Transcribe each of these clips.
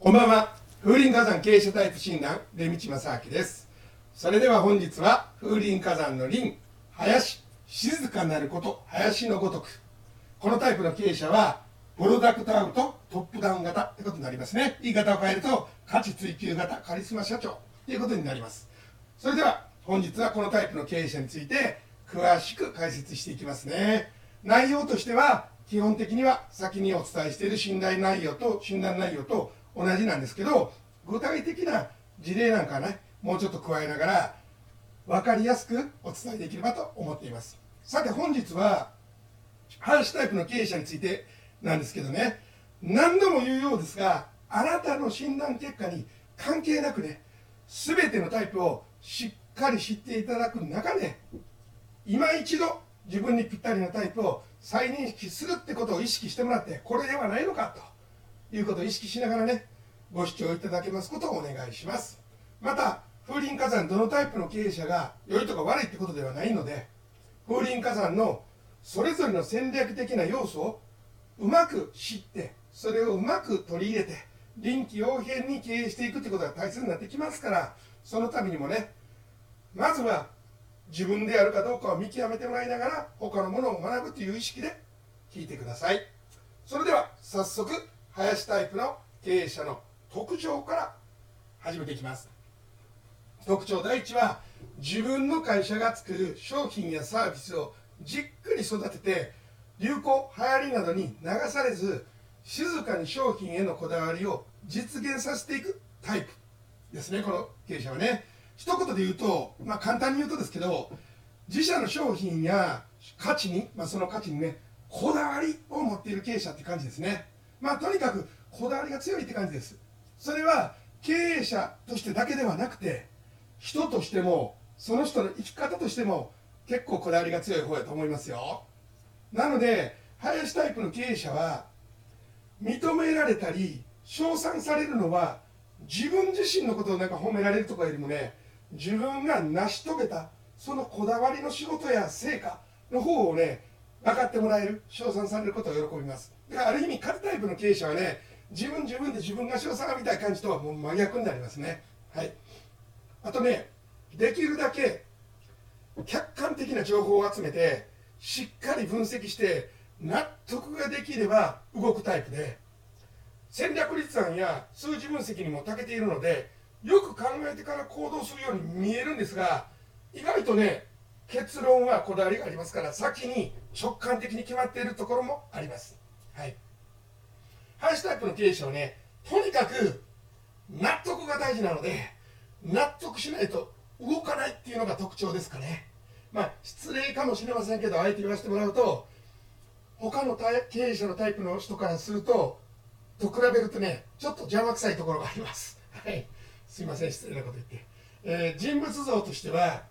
こんばんは。風林火山経営者タイプ診断、出道正明です。それでは本日は、風林火山の林、林、静かなること、林のごとく。このタイプの経営者は、プロダクトアウト、トップダウン型ってことになりますね。言い方を変えると、価値追求型、カリスマ社長ということになります。それでは、本日はこのタイプの経営者について、詳しく解説していきますね。内容としては、基本的には先にお伝えしている診断内容と同じなんですけど、具体的な事例なんかはね、もうちょっと加えながら分かりやすくお伝えできればと思っています。さて本日は林タイプの経営者についてなんですけどね、何度も言うようですが、あなたの診断結果に関係なくね、全てのタイプをしっかり知っていただく中で、今一度自分にぴったりなタイプを再認識するってことを意識してもらって、これではないのかということを意識しながらね、ご視聴いただけますことをお願いします。また風林火山どのタイプの経営者が良いとか悪いってことではないので、風林火山のそれぞれの戦略的な要素をうまく知って、それをうまく取り入れて臨機応変に経営していくってことが大切になってきますから、そのためにもね、まずは自分でやるかどうかを見極めてもらいながら他のものを学ぶという意識で聞いてください。それでは早速林タイプの経営者の特徴から始めていきます。特徴第一は、自分の会社が作る商品やサービスをじっくり育てて、流行流行りなどに流されず、静かに商品へのこだわりを実現させていくタイプですね。この経営者はね、一言で言うと、簡単に言うとですけど、自社の商品や価値に、その価値にね、こだわりを持っている経営者って感じですね。とにかくこだわりが強いって感じです。それは経営者としてだけではなくて、人としてもその人の生き方としても結構こだわりが強い方やと思いますよ。なので林タイプの経営者は、認められたり称賛されるのは自分自身のことを褒められるとかよりもね、自分が成し遂げたそのこだわりの仕事や成果の方をね、分かってもらえる、称賛されることを喜びます。だからある意味彼タイプの経営者はね、自分で自分が称賛みたいな感じとはもう真逆になりますね。はい。あとね、できるだけ客観的な情報を集めてしっかり分析して納得ができれば動くタイプで、戦略立案や数字分析にも長けているので、よく考えてから行動するように見えるんですが、意外とね、結論はこだわりがありますから、先に直感的に決まっているところもあります。はい。林タイプの経営者はね、とにかく納得が大事なので、納得しないと動かないっていうのが特徴ですかね。失礼かもしれませんけど、あえて言わせてもらうと、他の経営者のタイプの人からすると比べるとね、ちょっと邪魔くさいところがあります。はい。すいません、失礼なこと言って。人物像としては、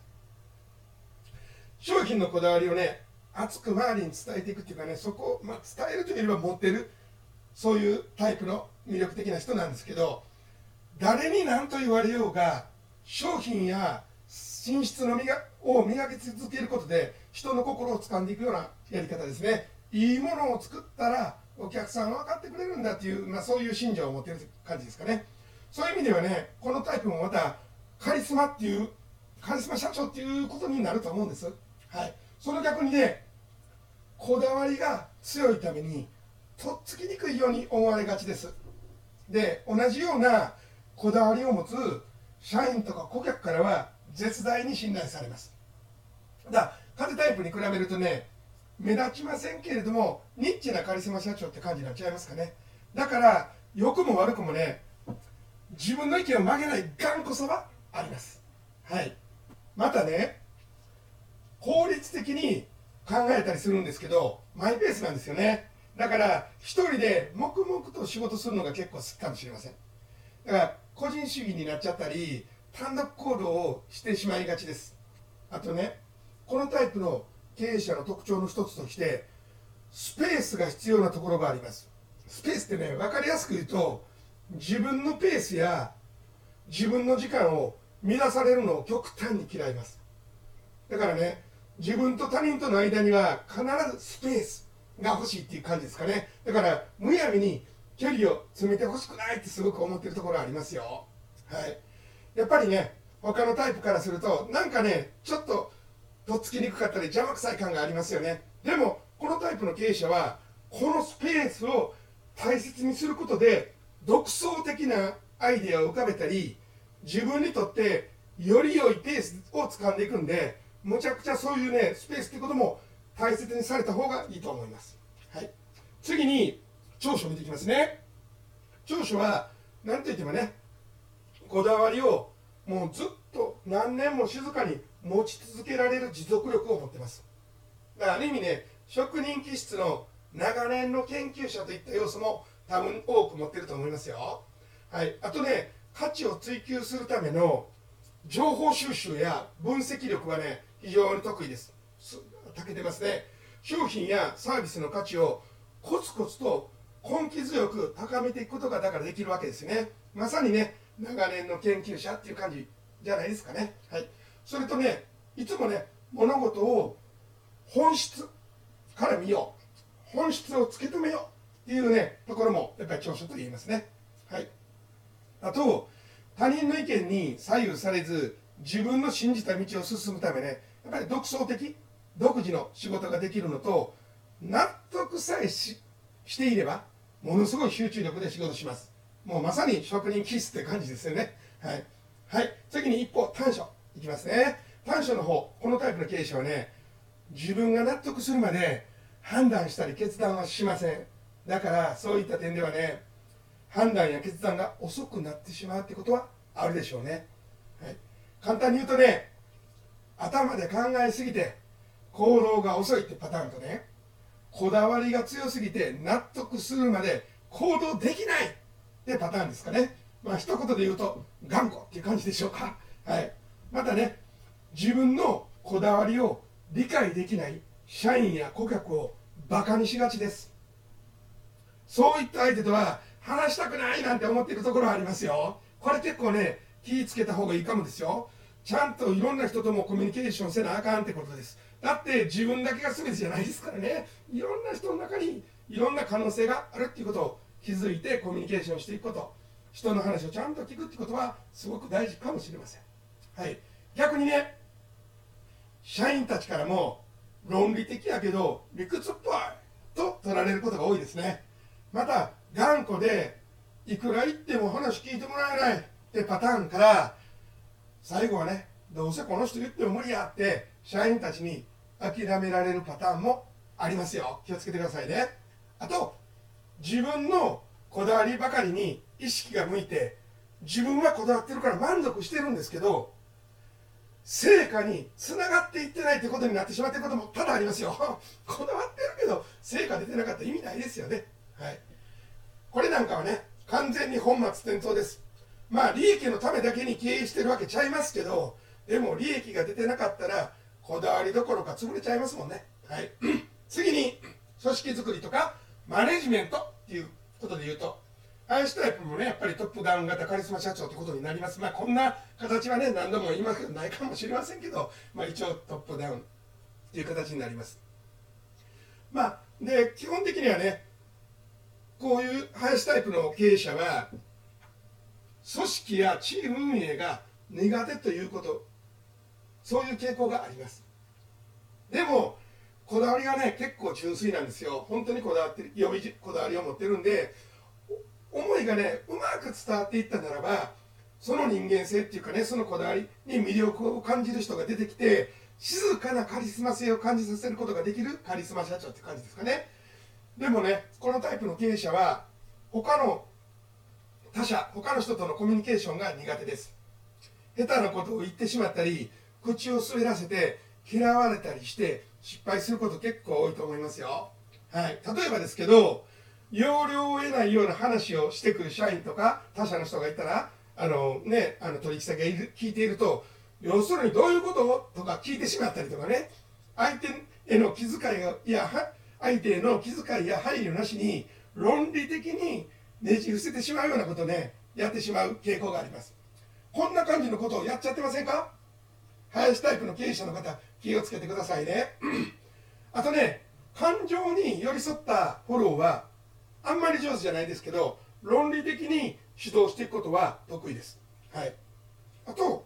商品のこだわりをね、熱く周りに伝えていくっていうかね、そこを、伝えるというよりは持ってる、そういうタイプの魅力的な人なんですけど、誰に何と言われようが、商品や品質を磨き続けることで人の心を掴んでいくようなやり方ですね。いいものを作ったらお客さん分かってくれるんだっていう、そういう信条を持っている感じですかね。そういう意味ではね、このタイプもまたカリスマ社長っていうことになると思うんです。はい。その逆にね、こだわりが強いためにとっつきにくいように思われがちです。で、同じようなこだわりを持つ社員とか顧客からは絶大に信頼されます。風タイプに比べるとね、目立ちませんけれどもニッチなカリスマ社長って感じになっちゃいますかね。だから良くも悪くもね、自分の意見を曲げない頑固さはあります。はい。またね、効率的に考えたりするんですけど、マイペースなんですよね。だから一人で黙々と仕事するのが結構好きかもしれません。だから個人主義になっちゃったり、単独行動をしてしまいがちです。あとね、このタイプの経営者の特徴の一つとして、スペースが必要なところがあります。スペースってね、分かりやすく言うと、自分のペースや自分の時間を乱されるのを極端に嫌います。だからね、自分と他人との間には必ずスペースが欲しいっていう感じですかね。だからむやみに距離を詰めてほしくないってすごく思ってるところありますよ。はい。やっぱりね、他のタイプからすると、なんかね、ちょっととっつきにくかったり邪魔くさい感がありますよね。でも、このタイプの経営者は、このスペースを大切にすることで、独創的なアイデアを浮かべたり、自分にとってより良いペースを掴んでいくんで、むちゃくちゃそういうね、スペースってことも大切にされた方がいいと思います。はい。次に、長所を見ていきますね。長所は、なんと言ってもね、こだわりをもうずっと何年も静かに持ち続けられる持続力を持っています。だからある意味ね、職人気質の長年の研究者といった要素も多分多く持っていると思いますよ。はい。あとね、価値を追求するための情報収集や分析力はね、非常に得意です。長けてますね。商品やサービスの価値をコツコツと根気強く高めていくことがだからできるわけですね。まさにね、長年の研究者っていう感じじゃないですかね。はい。それとね、いつもね、物事を本質から見よう。本質を突き止めようっていうね、ところもやっぱり長所と言えますね。はい。あと、他人の意見に左右されず、自分の信じた道を進むためね、やっぱり独創的、独自の仕事ができるのと、納得さえしていれば、ものすごい集中力で仕事します。もうまさに職人気質って感じですよね。はい。はい。次に一歩、短所。いきますね。短所の方、このタイプの経営者はね、自分が納得するまで判断したり決断はしません。だから、そういった点ではね、判断や決断が遅くなってしまうってことはあるでしょうね。はい。簡単に言うとね、頭で考えすぎて行動が遅いってパターンとね、こだわりが強すぎて納得するまで行動できないってパターンですかね。まあ一言で言うと頑固っていう感じでしょうか。はい。またね、自分のこだわりを理解できない社員や顧客をバカにしがちです。そういった相手とは話したくないなんて思っているところはありますよ。これ結構ね、気ぃつけた方がいいかもですよ。ちゃんといろんな人ともコミュニケーションせなあかんってことです。だって自分だけが全てじゃないですからね。いろんな人の中にいろんな可能性があるっていうことを気づいてコミュニケーションしていくこと、人の話をちゃんと聞くってことはすごく大事かもしれません。はい。逆にね、社員たちからも論理的やけど理屈っぽいと取られることが多いですね。また頑固でいくら言っても話聞いてもらえないってパターンから、最後はね、どうせこの人言っても無理やって社員たちに諦められるパターンもありますよ。気をつけてくださいね。あと、自分のこだわりばかりに意識が向いて、自分はこだわってるから満足してるんですけど、成果につながっていってないということになってしまっていることも多々ありますよ。こだわってるけど成果出てなかったら意味ないですよね。はい。これなんかはね、完全に本末転倒です。まあ利益のためだけに経営してるわけちゃいますけど、でも利益が出てなかったらこだわりどころか潰れちゃいますもんね。はい。次に組織づくりとかマネジメントっていうことで言うと、林タイプもね、やっぱりトップダウン型カリスマ社長ということになります。まあこんな形はね、何度も言いますけどないかもしれませんけど、まあ一応トップダウンっていう形になります。まあで基本的にはね、こういう林タイプの経営者は組織やチーム運営が苦手ということ、そういう傾向があります。でもこだわりがね、結構純粋なんですよ。本当にこだわってる、良いこだわりを持ってるんで、思いがね、うまく伝わっていったならば、その人間性っていうかね、そのこだわりに魅力を感じる人が出てきて、静かなカリスマ性を感じさせることができるカリスマ社長って感じですかね。でもね、このタイプの経営者は他の人とのコミュニケーションが苦手です。下手なことを言ってしまったり、口を滑らせて嫌われたりして失敗すること結構多いと思いますよ。はい。例えばですけど、要領を得ないような話をしてくる社員とか他社の人がいたら、取引先が聞いていると、要するにどういうこととか聞いてしまったりとかね、相手への気遣いや配慮なしに論理的にねじ伏せてしまうようなことをね、やってしまう傾向があります。こんな感じのことをやっちゃってませんか？林タイプの経営者の方、気をつけてくださいね。あとね、感情に寄り添ったフォローはあんまり上手じゃないですけど、論理的に指導していくことは得意です。はい。あと、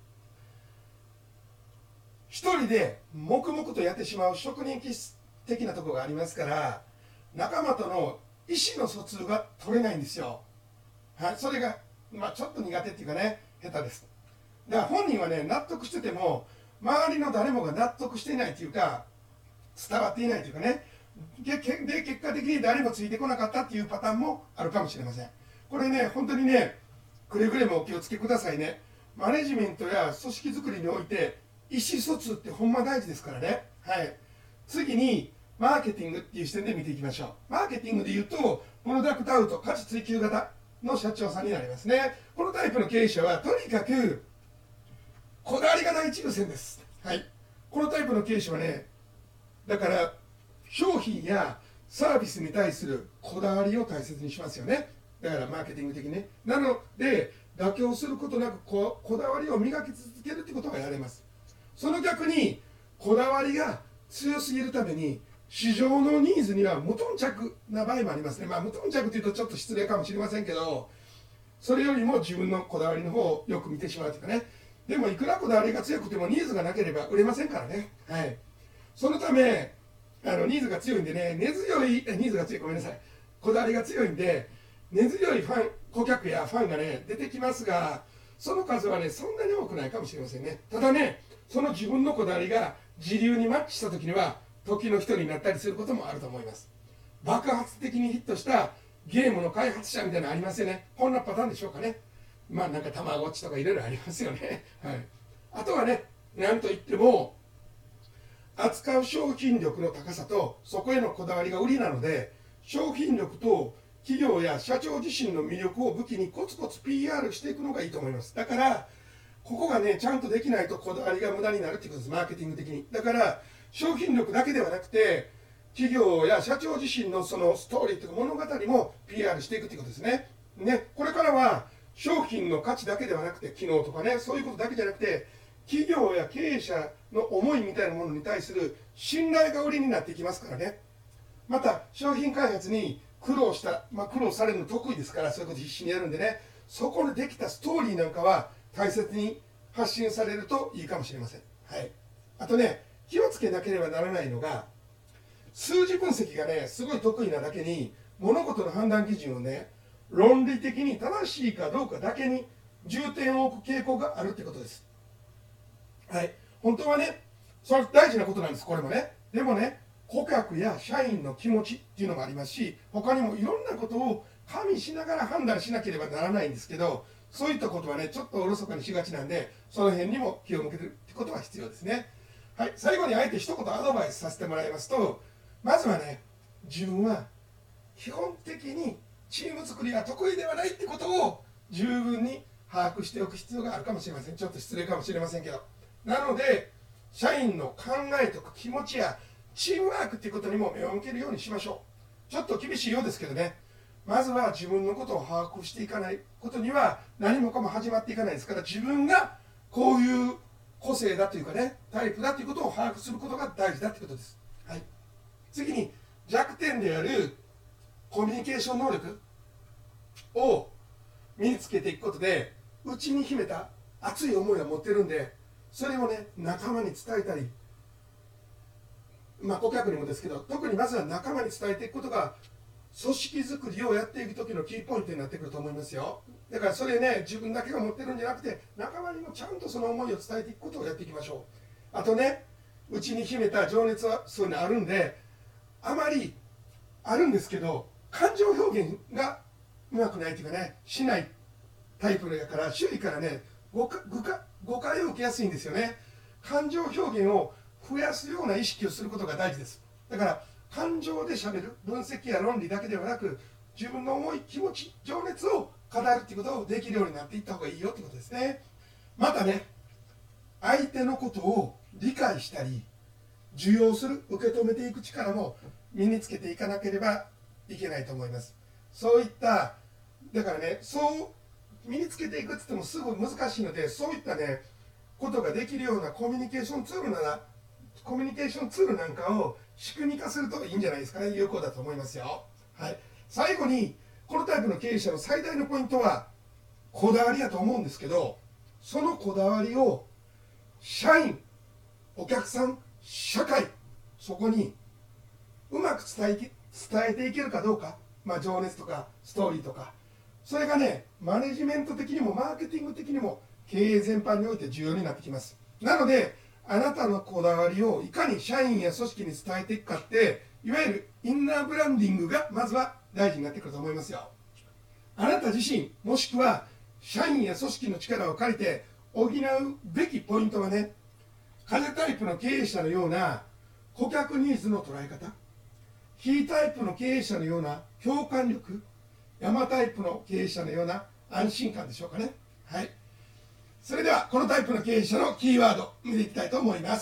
一人で黙々とやってしまう職人気質的なところがありますから、仲間との意思の疎通が取れないんですよ。はい。それが、ちょっと苦手っていうかね、下手です。だから本人はね、納得してても、周りの誰もが納得していないというか、伝わっていないというかね、で結果的に誰もついてこなかったっていうパターンもあるかもしれません。これね、本当にね、くれぐれもお気をつけくださいね。マネジメントや組織づくりにおいて、意思疎通ってほんま大事ですからね。はい。次に、マーケティングっていう視点で見ていきましょう。マーケティングで言うと、プロダクトアウト、価値追求型の社長さんになりますね。このタイプの経営者は、とにかく、こだわりが第一優先です。はい。このタイプの経営者はね、だから、商品やサービスに対するこだわりを大切にしますよね。だからマーケティング的にね。なので、妥協することなくこだわりを磨き続けるってことがやれます。その逆に、こだわりが強すぎるために、市場のニーズには無頓着な場合もありますね。無頓着というとちょっと失礼かもしれませんけど、それよりも自分のこだわりの方をよく見てしまうというかね。でもいくらこだわりが強くてもニーズがなければ売れませんからね。はい。そのため、ニーズが強いんでね、ニーズが強い、ごめんなさい。こだわりが強いんで、根強い顧客やファンがね、出てきますが、その数はね、そんなに多くないかもしれませんね。ただね、その自分のこだわりが時流にマッチした時には、時の人になったりすることもあると思います。爆発的にヒットしたゲームの開発者みたいなのありますよね。こんなパターンでしょうかね。なんかたまごっちとかいろいろありますよね。はい。あとはね、なんといっても、扱う商品力の高さとそこへのこだわりが売りなので、商品力と企業や社長自身の魅力を武器にコツコツ PR していくのがいいと思います。だからここがねちゃんとできないとこだわりが無駄になるっていうことです。マーケティング的に。だから商品力だけではなくて、企業や社長自身のそのストーリーというか物語も PR していくということですね。これからは商品の価値だけではなくて、機能とかね、そういうことだけじゃなくて、企業や経営者の思いみたいなものに対する信頼が売りになっていきますからね。また商品開発に苦労されるの得意ですから、そういうこと必死にやるんでね、そこでできたストーリーなんかは大切に発信されるといいかもしれません。はい。あとね、気をつけなければならないのが、数字分析がねすごい得意なだけに、物事の判断基準をね論理的に正しいかどうかだけに重点を置く傾向があるってことです。はい。本当はね、それは大事なことなんです、これもね。でもね、顧客や社員の気持ちっていうのもありますし、他にもいろんなことを加味しながら判断しなければならないんですけど、そういったことはね、ちょっとおろそかにしがちなんで、その辺にも気を向けるってことは必要ですね。はい。最後にあえて一言アドバイスさせてもらいますと、まずはね、自分は基本的にチーム作りが得意ではないってことを十分に把握しておく必要があるかもしれません。ちょっと失礼かもしれませんけど。なので、社員の考えとか気持ちやチームワークっていうことにも目を向けるようにしましょう。ちょっと厳しいようですけどね、まずは自分のことを把握していかないことには何もかも始まっていかないですから、自分がこういう個性だというかね、タイプだということを把握することが大事だということです。はい。次に、弱点であるコミュニケーション能力を身につけていくことで、内に秘めた熱い思いを持ってるんで、それをね仲間に伝えたり、顧客にもですけど、特にまずは仲間に伝えていくことが組織づくりをやっていく時のキーポイントになってくると思いますよ。だからそれね、自分だけが持ってるんじゃなくて、仲間にもちゃんとその思いを伝えていくことをやっていきましょう。あとね、内に秘めた情熱はそういうのあるんで、あまりあるんですけど、感情表現がうまくないというかね、しないタイプやから、周囲からね誤解を受けやすいんですよね。感情表現を増やすような意識をすることが大事です。だから感情でしゃべる、分析や論理だけではなく、自分の思い、気持ち、情熱を語るっていうことをできるようになっていった方がいいよってことですね。またね、相手のことを理解したり受容する、受け止めていく力も身につけていかなければいけないと思います。そういっただからね、そう身につけていくって言ってもすぐ難しいので、そういったねことができるようなコミュニケーションツールなんかを仕組み化するといいんじゃないですかね。有効だと思いますよ。はい。 最後にこのタイプの経営者の最大のポイントはこだわりだと思うんですけど、そのこだわりを社員、お客さん、社会、そこにうまく伝えていけるかどうか、情熱とかストーリーとか、それがね、マネジメント的にもマーケティング的にも経営全般において重要になってきます。なので、あなたのこだわりをいかに社員や組織に伝えていくかって、いわゆるインナーブランディングがまずは大事になってくると思いますよ。あなた自身、もしくは社員や組織の力を借りて補うべきポイントはね、風タイプの経営者のような顧客ニーズの捉え方、火タイプの経営者のような共感力、山タイプの経営者のような安心感でしょうかね。はい。それではこのタイプの経営者のキーワード見ていきたいと思います。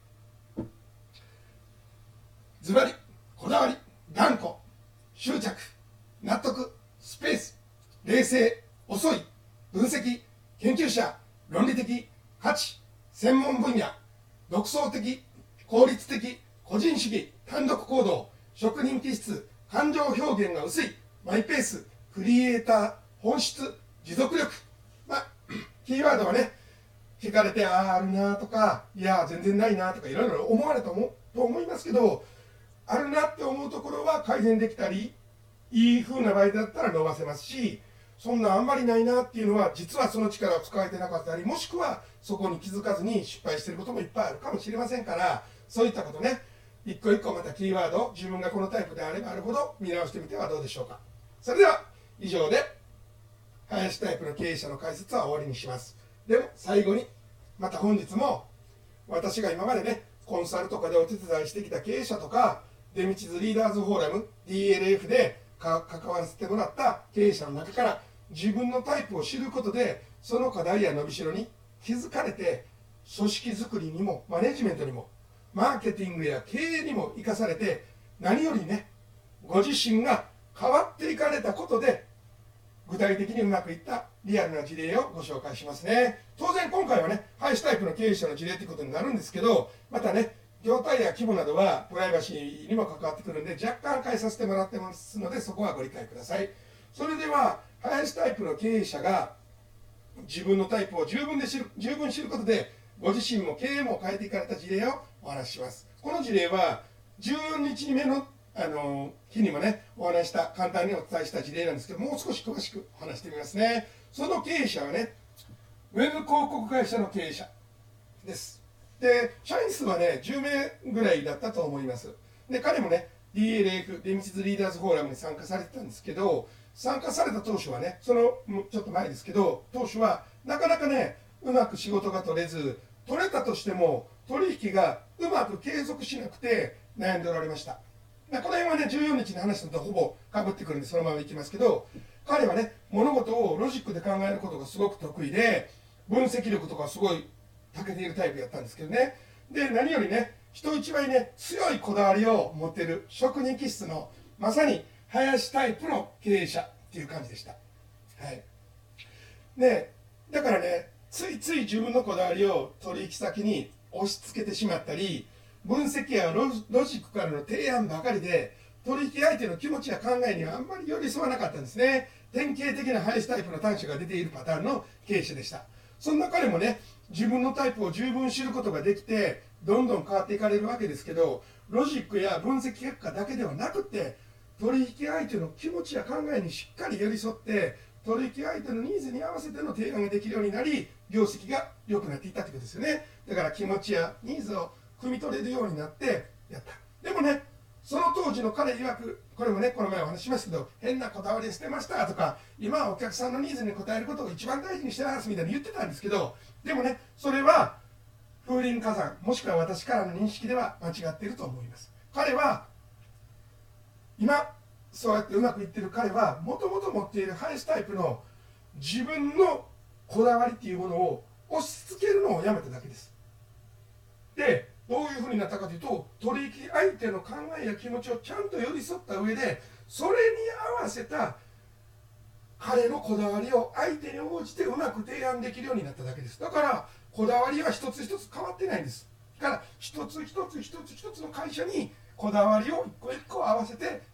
ズバリ、こだわり、頑固、執着、納得、スペース、冷静、遅い、分析、研究者、論理的、価値、専門分野、独創的、効率的、個人主義、単独行動、職人気質、感情表現が薄い、マイペース、クリエイター、本質、持続力。キーワードはね、聞かれて、あるなとか、いや、全然ないなとか、いろいろ思われたと思いますけど、あるなって思うところは改善できたり、いい風な場合だったら伸ばせますし、そんなあんまりないなっていうのは、実はその力を使えてなかったり、もしくはそこに気づかずに失敗していることもいっぱいあるかもしれませんから、そういったことね、一個一個またキーワード、自分がこのタイプであればあるほど見直してみてはどうでしょうか。それでは、以上で、林タイプの経営者の解説は終わりにします。でも最後に、また本日も私が今までね、コンサルとかでお手伝いしてきた経営者とか、出道ズリーダーズフォーラム DLF で関わらせてもらった経営者の中から自分のタイプを知ることで、その課題や伸びしろに気づかれて、組織づくりにもマネジメントにもマーケティングや経営にも生かされて、何よりね、ご自身が変わっていかれたことで具体的にうまくいったリアルな事例をご紹介しますね。当然今回はね、林タイプの経営者の事例ということになるんですけど、またね、業態や規模などはプライバシーにも関わってくるんで、若干変えさせてもらってますので、そこはご理解ください。それでは、林タイプの経営者が自分のタイプを十分知ることで、ご自身も経営も変えていかれた事例をお話しします。この事例は、14日目の日にもね、お話した、簡単にお伝えした事例なんですけど、もう少し詳しくお話してみますね。その経営者はね、ウェブ広告会社の経営者です。で、社員数はね、10名ぐらいだったと思います。で、彼もね、DLF、出道ズリーダーズフォーラムに参加されてたんですけど、参加された当初はね、ちょっと前ですけど、当初はなかなかね、うまく仕事が取れず、取れたとしても、取引がうまく継続しなくて悩んでおられました。この辺はね、14日の話とほぼかぶってくるんで、そのままいきますけど、彼はね、物事をロジックで考えることがすごく得意で、分析力とかすごい長けているタイプやったんですけどね。で、何よりね、人一倍ね、強いこだわりを持っている職人気質の、まさに林タイプの経営者っていう感じでした。はい。で、だからね、ついつい自分のこだわりを取引先に押し付けてしまったり、分析やロジックからの提案ばかりで、取引相手の気持ちや考えにはあんまり寄り添わなかったんですね。典型的な林タイプの短所が出ているパターンの経営者でした。そんな彼もね、自分のタイプを十分知ることができて、どんどん変わっていかれるわけですけど、ロジックや分析結果だけではなくて、取引相手の気持ちや考えにしっかり寄り添って、取引相手のニーズに合わせての提案ができるようになり、業績が良くなっていったということですよね。だから気持ちやニーズを汲み取れるようになってやった。でもね、その当時の彼曰く、これもね、この前お話ししましたけど、変なこだわり捨てましたとか、今はお客さんのニーズに応えることを一番大事にしてますみたいに言ってたんですけど、でもね、それは風林火山、もしくは私からの認識では間違っていると思います。彼は、今、そうやってうまくいってる彼は、もともと持っている林タイプの自分のこだわりっていうものを押し付けるのをやめただけです。で、どういうふうになったかというと、取引相手の考えや気持ちをちゃんと寄り添った上で、それに合わせた彼のこだわりを相手に応じてうまく提案できるようになっただけです。だから、こだわりは一つ一つ変わってないんです。だから、一つ一つの会社にこだわりを一個一個合わせて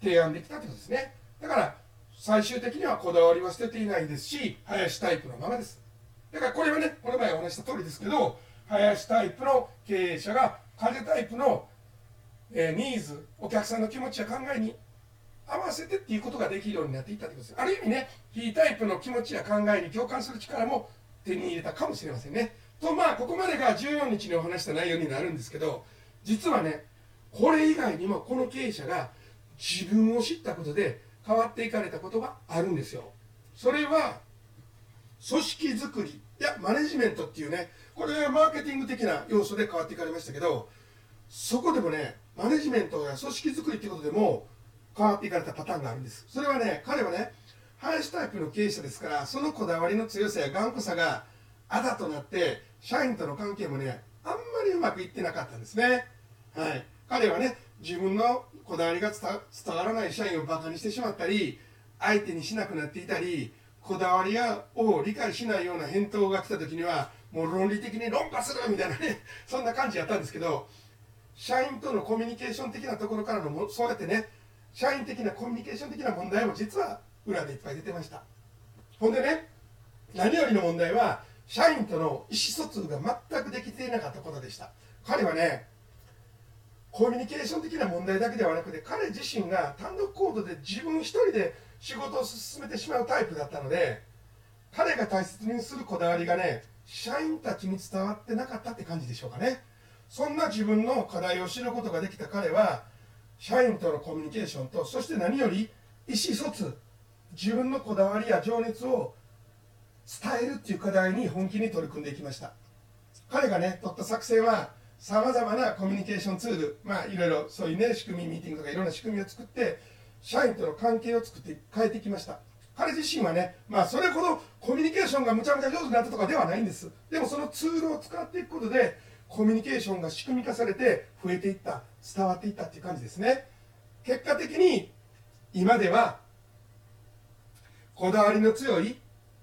提案できたということですね。だから最終的にはこだわりは捨てていないですし、林タイプのままです。だからこれはね、この前お話した通りですけど、林タイプの経営者が風タイプのニーズ、お客さんの気持ちや考えに合わせてっていうことができるようになっていったということです。ある意味ね、非タイプの気持ちや考えに共感する力も手に入れたかもしれませんね。と、ここまでが14日にお話した内容になるんですけど、実はね、これ以外にもこの経営者が自分を知ったことで変わっていかれたことがあるんですよ。それは組織づくりやマネジメントっていうね、これはマーケティング的な要素で変わっていかれましたけど、そこでもね、マネジメントや組織づくりっていうことでも変わっていかれたパターンがあるんです。それはね、彼はね、林タイプの経営者ですから、そのこだわりの強さや頑固さがあだとなって、社員との関係もね、あんまりうまくいってなかったんですね。はい。彼はね、自分のこだわりが伝わらない社員をバカにしてしまったり、相手にしなくなっていたり、こだわりを理解しないような返答が来た時には、もう論理的に論破するみたいなね、そんな感じやったんですけど、社員とのコミュニケーション的なところからのそうやってね、社員的なコミュニケーション的な問題も実は裏でいっぱい出てました。ほんでね、何よりの問題は社員との意思疎通が全くできていなかったことでした。彼はね、コミュニケーション的な問題だけではなくて、彼自身が単独行動で自分一人で仕事を進めてしまうタイプだったので、彼が大切にするこだわりがね、社員たちに伝わってなかったって感じでしょうかね。そんな自分の課題を知ることができた彼は、社員とのコミュニケーションと、そして何より意思疎通、自分のこだわりや情熱を伝えるっていう課題に本気に取り組んでいきました。彼がね、取った作戦は、さまざまなコミュニケーションツール、いろいろそういうね、仕組み、ミーティングとかいろんな仕組みを作って、社員との関係を作って変えていきました。彼自身はね、それほどコミュニケーションがむちゃむちゃ上手になったとかではないんです。でもそのツールを使っていくことで、コミュニケーションが仕組み化されて増えていった、伝わっていったっていう感じですね。結果的に今ではこだわりの強い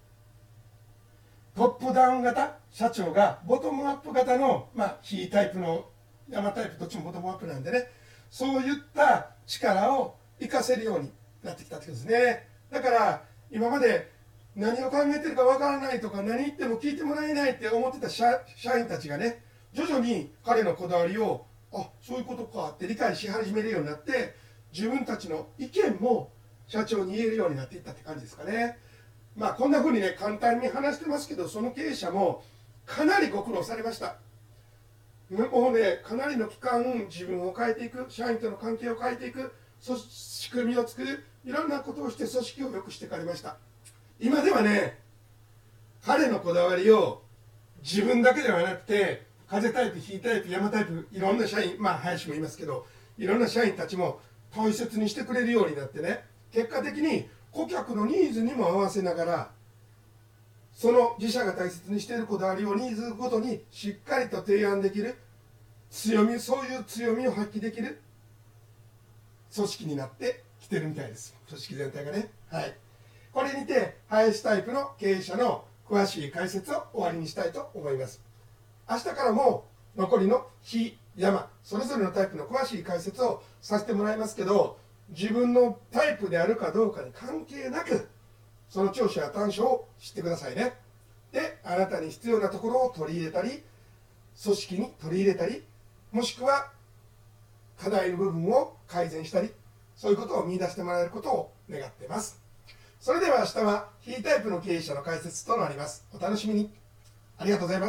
トップダウン型社長がボトムアップ型の、非タイプの山タイプ、どっちもボトムアップなんでね、そういった力を活かせるようになってきたってことですね。だから今まで何を考えてるかわからないとか、何言っても聞いてもらえないって思ってた社員たちがね、徐々に彼のこだわりを、そういうことかって理解し始めるようになって、自分たちの意見も社長に言えるようになっていったって感じですかね。こんな風にね、簡単に話してますけど、その経営者もかなりご苦労されました。もうね、かなりの期間、自分を変えていく、社員との関係を変えていく、仕組みを作る、いろんなことをして組織を良くしていかれました。今ではね、彼のこだわりを自分だけではなくて、風タイプ、火タイプ、山タイプ、いろんな社員、林もいますけど、いろんな社員たちも大切にしてくれるようになってね、結果的に顧客のニーズにも合わせながら、その自社が大切にしているこだわりをニーズごとにしっかりと提案できる強み、そういう強みを発揮できる組織になってきてるみたいです。組織全体がね。はい。これにて、林タイプの経営者の詳しい解説を終わりにしたいと思います。明日からも残りの火、山、それぞれのタイプの詳しい解説をさせてもらいますけど、自分のタイプであるかどうかに関係なく、その長所や短所を知ってくださいね。で、あなたに必要なところを取り入れたり、組織に取り入れたり、もしくは課題の部分を改善したり、そういうことを見出してもらえることを願っています。それでは明日は火タイプの経営者の解説となります。お楽しみに。ありがとうございます。